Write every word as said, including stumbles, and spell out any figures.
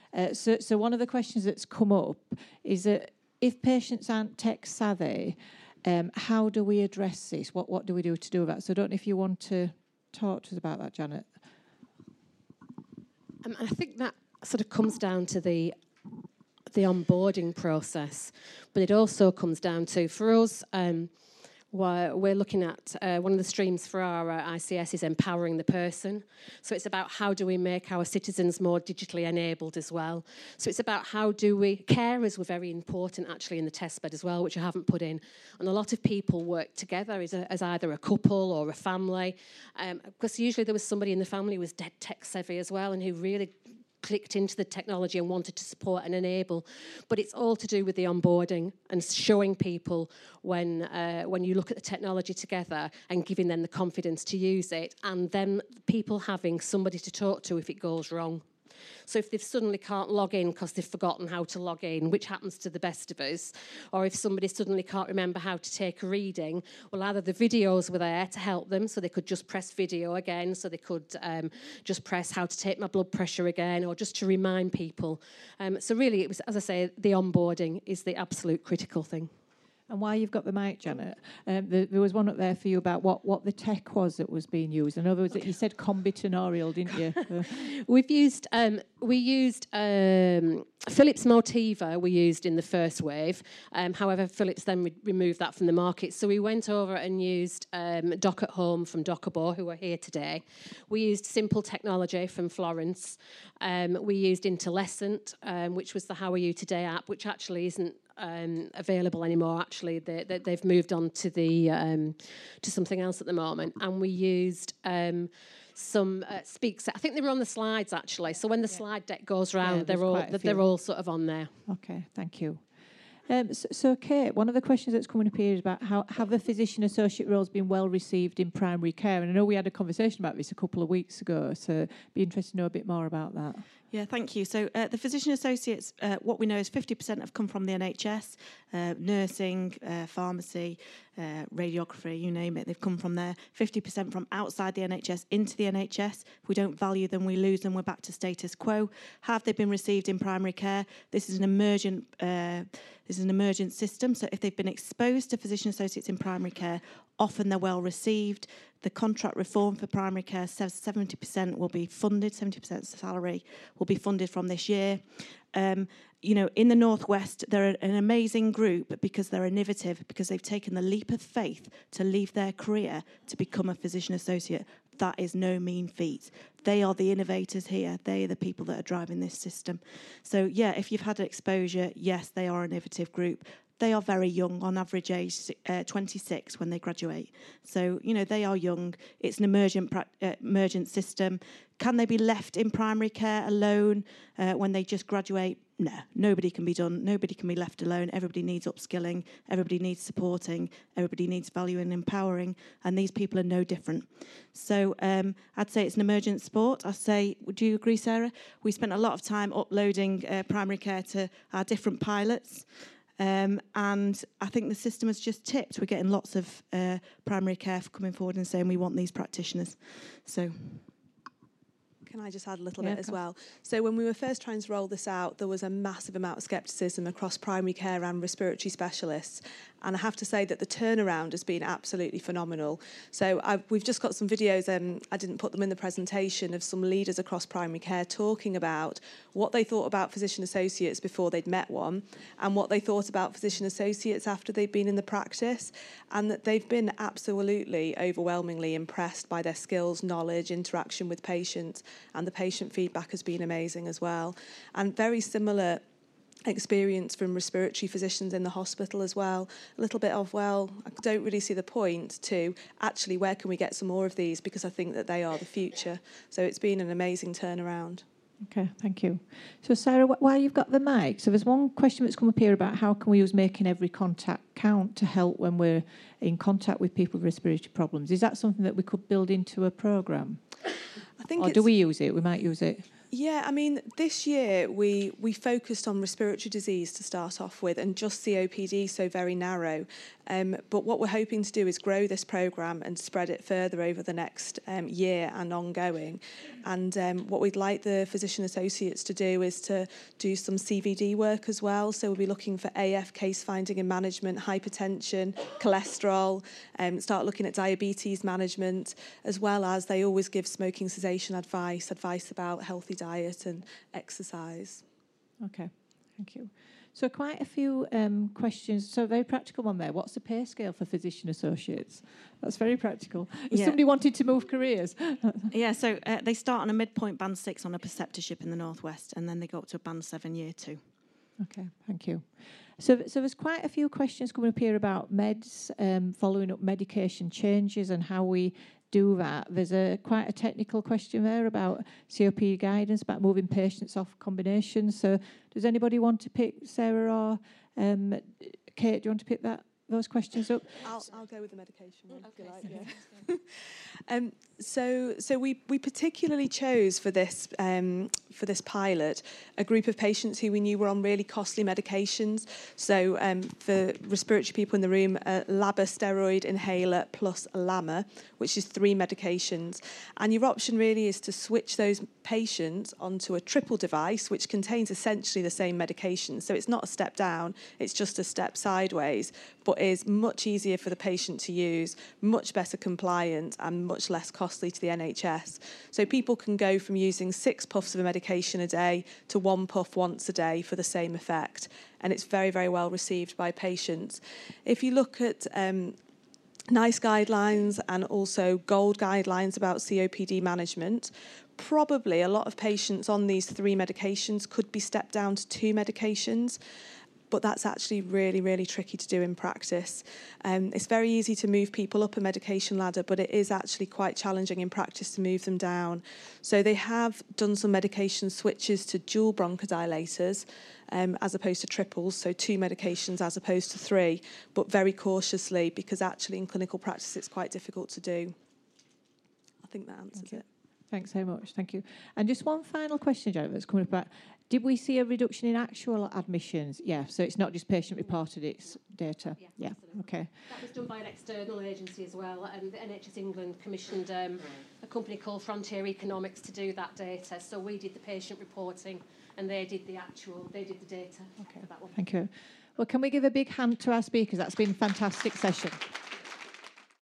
Uh, so, so one of the questions that's come up is that if patients aren't tech savvy, um, how do we address this? What what do we do to do that? So I don't know if you want to talk to us about that, Janet. Um, I think that sort of comes down to the the onboarding process, but it also comes down to, for us, um, we're, we're looking at uh, one of the streams for our uh, I C S is empowering the person. So it's about how do we make our citizens more digitally enabled as well. So it's about how do we, carers were very important actually in the test bed as well, which I haven't put in. And a lot of people work together as, a, as either a couple or a family, um, because usually there was somebody in the family who was dead tech savvy as well and who really clicked into the technology and wanted to support and enable. But it's all to do with the onboarding and showing people when uh, when you look at the technology together and giving them the confidence to use it, and then people having somebody to talk to if it goes wrong. So if they suddenly can't log in because they've forgotten how to log in, which happens to the best of us, or if somebody suddenly can't remember how to take a reading, well, either the videos were there to help them, so they could just press video again, so they could um, just press how to take my blood pressure again, or just to remind people. Um, so really, it was, as I say, the onboarding is the absolute critical thing. And while you've got the mic, Janet, um, the, there was one up there for you about what, what the tech was that was being used. In other words, okay. You said combinatorial, didn't you? We've used, um, we used um, Philips Motiva we used in the first wave. Um, however, Philips then re- removed that from the market. So we went over and used um, Doc at Home from Docabo, who are here today. We used Simple Technology from Florence. Um, we used Interlescent, um, which was the How Are You Today app, which actually isn't Um, available anymore. Actually, they, they, they've moved on to the um, to something else at the moment. And we used um, some uh, speaks. I think they were on the slides actually. So when the yeah. slide deck goes round, yeah, they're all they're all sort of on there. Okay, thank you. Um, so, so, Kate, one of the questions that's coming up here is about how have the physician associate roles been well received in primary care? And I know we had a conversation about this a couple of weeks ago, so it'd be interesting to know a bit more about that. Yeah, thank you. So uh, the physician associates, uh, what we know is fifty percent have come from the N H S, uh, nursing, uh, pharmacy, uh, radiography, you name it, they've come from there. fifty percent from outside the N H S into the N H S. If we don't value them, we lose them, we're back to status quo. Have they been received in primary care? This is an emergent, uh, this is an emergent system, so if they've been exposed to physician associates in primary care, often they're well received. The contract reform for primary care says seventy percent will be funded, seventy percent salary will be funded from this year. Um, you know, in the Northwest, they're an amazing group because they're innovative, because they've taken the leap of faith to leave their career to become a physician associate. That is no mean feat. They are the innovators here. They are the people that are driving this system. So, yeah, if you've had exposure, yes, they are an innovative group. They are very young, on average age uh, twenty-six when they graduate. So, you know, they are young. It's an emergent, uh, emergent system. Can they be left in primary care alone uh, when they just graduate? No, nobody can be done. Nobody can be left alone. Everybody needs upskilling. Everybody needs supporting. Everybody needs value and empowering. And these people are no different. So um, I'd say it's an emergent sport. I say, would you agree, Sarah? We spent a lot of time uploading uh, primary care to our different pilots. Um, and I think the system has just tipped. We're getting lots of uh, primary care coming forward and saying we want these practitioners. So... Can I just add a little yeah, bit as well? So when we were first trying to roll this out, there was a massive amount of scepticism across primary care and respiratory specialists. And I have to say that the turnaround has been absolutely phenomenal. So I've, we've just got some videos, and I didn't put them in the presentation, of some leaders across primary care talking about what they thought about physician associates before they'd met one, and what they thought about physician associates after they'd been in the practice, and that they've been absolutely overwhelmingly impressed by their skills, knowledge, interaction with patients, and the patient feedback has been amazing as well. And very similar experience from respiratory physicians in the hospital as well. A little bit of, well, I don't really see the point, to actually where can we get some more of these, because I think that they are the future. So it's been an amazing turnaround. Okay, thank you. So Sarah, while you've got the mic, so there's one question that's come up here about how can we use making every contact count to help when we're in contact with people with respiratory problems. Is that something that we could build into a programme? I think or it's, do we use it? We might use it. Yeah, I mean, this year we we focused on respiratory disease to start off with, and just C O P D, so very narrow. Um, but what we're hoping to do is grow this programme and spread it further over the next um, year and ongoing. And um, what we'd like the physician associates to do is to do some C V D work as well. So we'll be looking for A F case finding and management, hypertension, cholesterol, um, start looking at diabetes management, as well as they always give smoking cessation advice, advice about healthy diet and exercise. Okay, thank you. So quite a few um, questions. So a very practical one there. What's the pay scale for physician associates? That's very practical. If Yeah. somebody wanted to move careers. Yeah, so uh, they start on a midpoint band six on a preceptorship in the Northwest, and then they go up to a band seven year two. Okay, thank you. So, so there's quite a few questions coming up here about meds, um, following up medication changes and how we do that. There's a quite a technical question there about C O P D guidance, about moving patients off combinations. So does anybody want to pick, Sarah or um, Kate, do you want to pick that those questions up? I'll, I'll go with the medication one, if you Okay. like. Yeah. um, so, so we, we particularly chose for this um, for this pilot a group of patients who we knew were on really costly medications. So, um, for respiratory people in the room, a LABA steroid inhaler plus a LAMA, which is three medications. And your option really is to switch those patients onto a triple device, which contains essentially the same medication. So it's not a step down; it's just a step sideways, but is much easier for the patient to use, much better compliant and much less costly to the N H S. So people can go from using six puffs of a medication a day to one puff once a day for the same effect. And it's very, very well received by patients. If you look at um, NICE guidelines and also GOLD guidelines about C O P D management, probably a lot of patients on these three medications could be stepped down to two medications. But that's actually really, really tricky to do in practice. Um, it's very easy to move people up a medication ladder, but it is actually quite challenging in practice to move them down. So they have done some medication switches to dual bronchodilators um, as opposed to triples, so two medications as opposed to three, but very cautiously, because actually in clinical practice it's quite difficult to do. I think that answers it. Thanks so much. Thank you. And just one final question, Janet, that's coming up about, did we see a reduction in actual admissions? Yeah, so it's not just patient-reported, it's data. Yeah, Yeah, absolutely. okay. That was done by an external agency as well, and the N H S England commissioned um, a company called Frontier Economics to do that data. So we did the patient reporting, and they did the actual, they did the data Okay, for that one. thank you. Well, can we give a big hand to our speakers? That's been a fantastic session.